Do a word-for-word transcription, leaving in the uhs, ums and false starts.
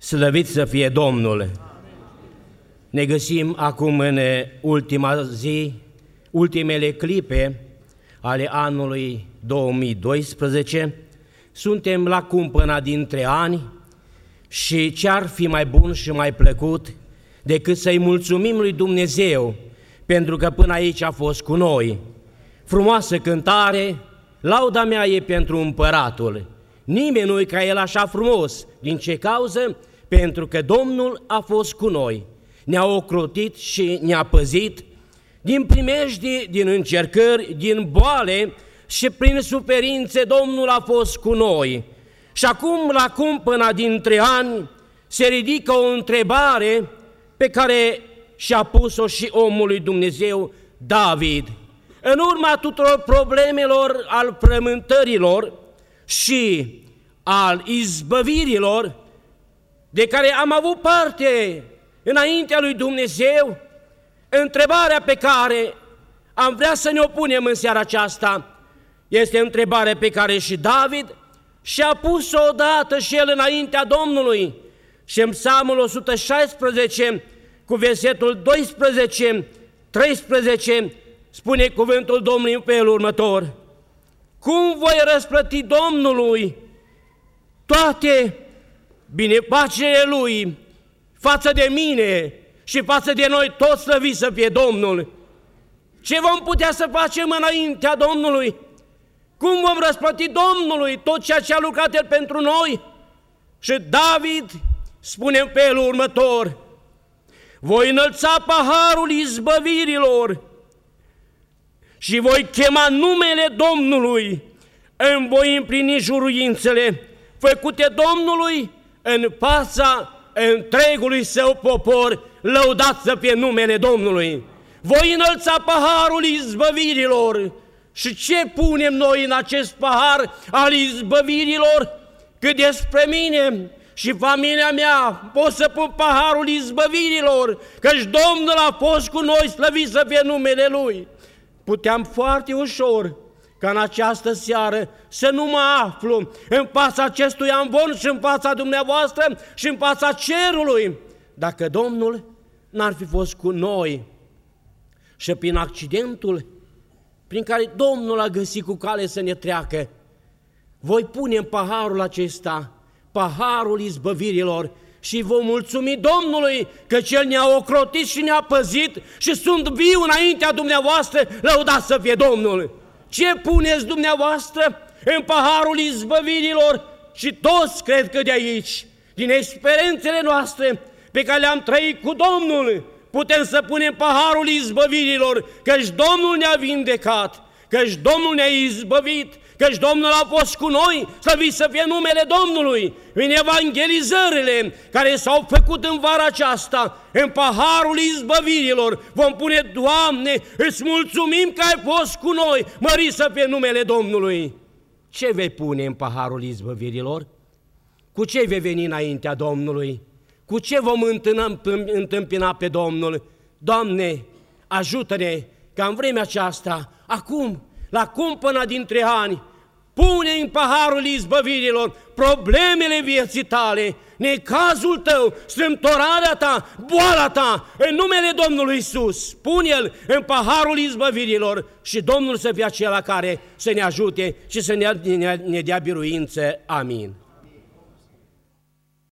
Slăvit să fie Domnul! Ne găsim acum în ultima zi, ultimele clipe ale anului două mii doisprezece. Suntem la cumpăna dintre ani și ce-ar fi mai bun și mai plăcut decât să-i mulțumim lui Dumnezeu pentru că până aici a fost cu noi. Frumoasă cântare, lauda mea e pentru împăratul. Nimeni nu-i ca el așa frumos. Din ce cauză? Pentru că Domnul a fost cu noi. Ne-a ocrotit și ne-a păzit din primejdii, din încercări, din boale și prin suferințe Domnul a fost cu noi. Și acum, la cumpăna dintre ani, se ridică o întrebare pe care și-a pus-o și omul lui Dumnezeu David. În urma tuturor problemelor, al frământărilor și al izbăvirilor de care am avut parte înaintea lui Dumnezeu, întrebarea pe care am vrea să ne o punem în seara aceasta este întrebarea pe care și David și-a pus-o odată și el înaintea Domnului. Și în Psalmul o sută șaisprezece, cu versetul doisprezece treisprezece, spune cuvântul Domnului în felul următor: cum voi răsplăti Domnului toate binefacerile Lui față de mine și față de noi toți, slăviți să fie Domnul? Ce vom putea să facem înaintea Domnului? Cum vom răsplăti Domnului tot ceea ce a lucrat El pentru noi? Și David spune în felul următor: voi înălța paharul izbăvirilor și voi chema numele Domnului, îmi voi împlini juruințele făcute Domnului în fața întregului său popor, lăudat să fie numele Domnului. Voi înălța paharul izbăvirilor. Și ce punem noi în acest pahar al izbăvirilor? Că despre mine și familia mea pot să pun paharul izbăvirilor, căci Domnul a fost cu noi, slăvit să fie numele Lui. Puteam foarte ușor ca în această seară să nu mă aflu în fața acestui amvon și în fața dumneavoastră și în fața cerului, dacă Domnul n-ar fi fost cu noi. Și prin accidentul prin care Domnul a găsit cu cale să ne treacă, voi pune în paharul acesta, paharul izbăvirilor, și vom mulțumi Domnului că Cel ne-a ocrotit și ne-a păzit și sunt viu înaintea dumneavoastră, lăudați să fie Domnul. Ce puneți dumneavoastră în paharul izbăvirilor? Și toți cred că de aici, din experiențele noastre pe care le-am trăit cu Domnul, putem să punem paharul izbăvirilor, căci Domnul ne-a vindecat, căci Domnul ne-a izbăvit, căci Domnul a fost cu noi, slăvit să fie numele Domnului. În evangelizările care s-au făcut în vara aceasta, în paharul izbăvirilor, vom pune: Doamne, îți mulțumim că ai fost cu noi, mărit să fie numele Domnului. Ce vei pune în paharul izbăvirilor? Cu ce vei veni înaintea Domnului? Cu ce vom întâmpina pe Domnul? Doamne, ajută-ne ca în vremea aceasta, acum, la cumpăna dintre ani, pune în paharul izbăvirilor problemele vieții tale, necazul tău, strâmtorarea ta, boala ta, în numele Domnului Iisus. Pune-l în paharul izbăvirilor și Domnul să fie acela care să ne ajute și să ne, ne, ne dea biruință. Amin.